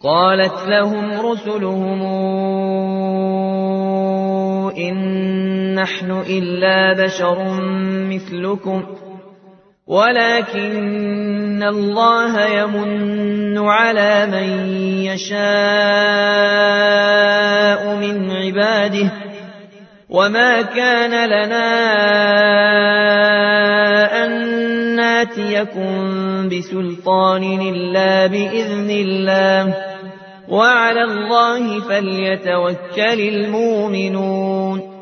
قالت لهم رسلهم إن نحن إلا بشر مثلكم ولكن الله يمن على من يشاء من عباده وما كان لنا أن ناتيكم بسلطان إلا بإذن الله وعلى الله فليتوكل المؤمنون